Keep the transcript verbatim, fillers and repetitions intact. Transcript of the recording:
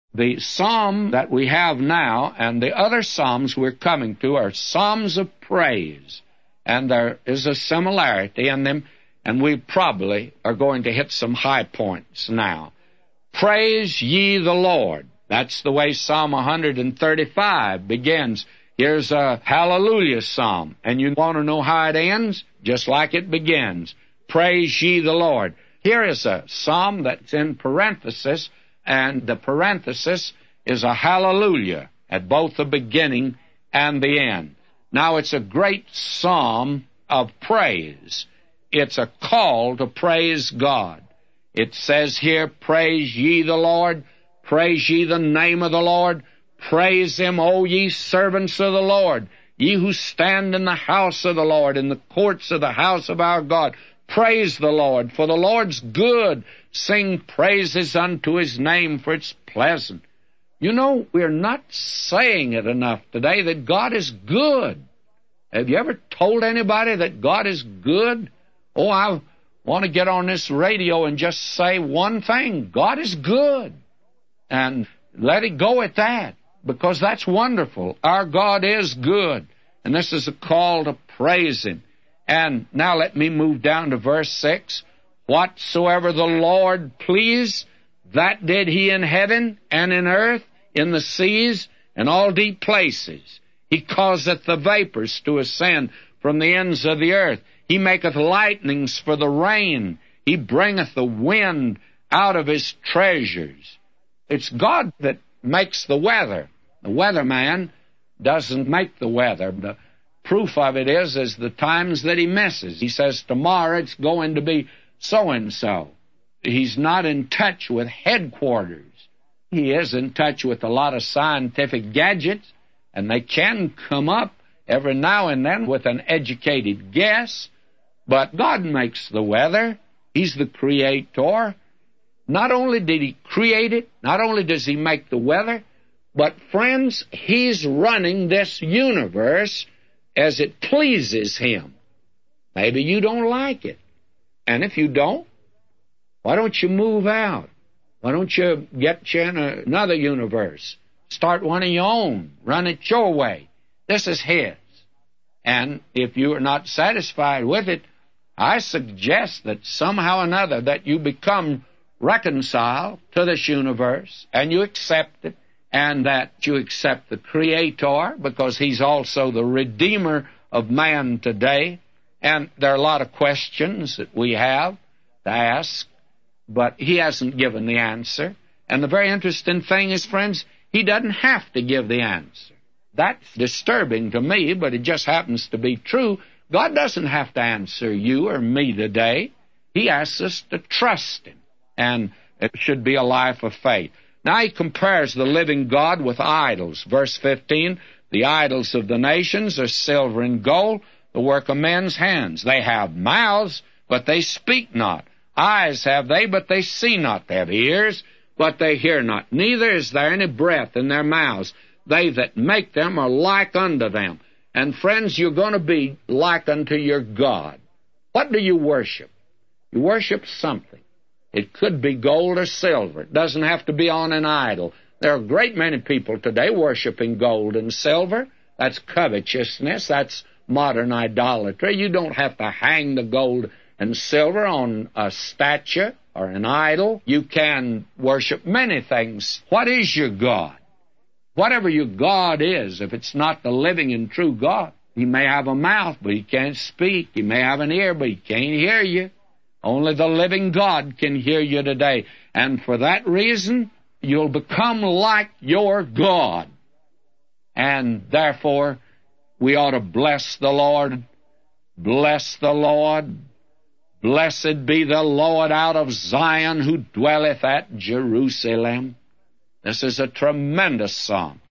The psalm that we have now and the other psalms we're coming to are psalms of praise, and there is a similarity in them, and we probably are going to hit some high points now. Praise ye the Lord. That's the way Psalm one thirty-five begins. Here's a hallelujah psalm, and you want to know how it ends? Just like it begins. Praise ye the Lord. Here is a psalm that's in parenthesis, and the parenthesis is a hallelujah at both the beginning and the end. Now, it's a great psalm of praise. It's a call to praise God. It says here, praise ye the Lord, praise ye the name of the Lord, praise him, O ye servants of the Lord, ye who stand in the house of the Lord, in the courts of the house of our God. Praise the Lord, for the Lord's good. Sing praises unto his name, for it's pleasant. You know, we're not saying it enough today that God is good. Have you ever told anybody that God is good? Oh, I want to get on this radio and just say one thing. God is good. And let it go at that, because that's wonderful. Our God is good. And this is a call to praise him. And now let me move down to verse six. Whatsoever the Lord pleased, that did he in heaven and in earth, in the seas, and all deep places. He causeth the vapors to ascend from the ends of the earth. He maketh lightnings for the rain. He bringeth the wind out of his treasures. It's God that makes the weather. The weatherman doesn't make the weather. The proof of it is, is the times that he misses. He says, tomorrow it's going to be so-and-so. He's not in touch with headquarters. He is in touch with a lot of scientific gadgets, and they can come up every now and then with an educated guess. But God makes the weather. He's the creator. Not only did he create it, not only does he make the weather, but, friends, he's running this universe as it pleases him. Maybe you don't like it. And if you don't, why don't you move out? Why don't you get you in another universe? Start one of your own. Run it your way. This is his. And if you are not satisfied with it, I suggest that somehow or another that you become reconciled to this universe and you accept it, and that you accept the Creator, because he's also the Redeemer of man today. And there are a lot of questions that we have to ask, but he hasn't given the answer. And the very interesting thing is, friends, he doesn't have to give the answer. That's disturbing to me, but it just happens to be true. God doesn't have to answer you or me today. He asks us to trust him, and it should be a life of faith. Now he compares the living God with idols. Verse fifteen, the idols of the nations are silver and gold, the work of men's hands. They have mouths, but they speak not. Eyes have they, but they see not. They have ears, but they hear not. Neither is there any breath in their mouths. They that make them are like unto them. And friends, you're going to be like unto your God. What do you worship? You worship something. It could be gold or silver. It doesn't have to be on an idol. There are a great many people today worshiping gold and silver. That's covetousness. That's modern idolatry. You don't have to hang the gold and silver on a statue or an idol. You can worship many things. What is your God? Whatever your God is, if it's not the living and true God, he may have a mouth, but he can't speak. He may have an ear, but he can't hear you. Only the living God can hear you today. And for that reason, you'll become like your God. And therefore, we ought to bless the Lord. Bless the Lord. Blessed be the Lord out of Zion, who dwelleth at Jerusalem. This is a tremendous psalm.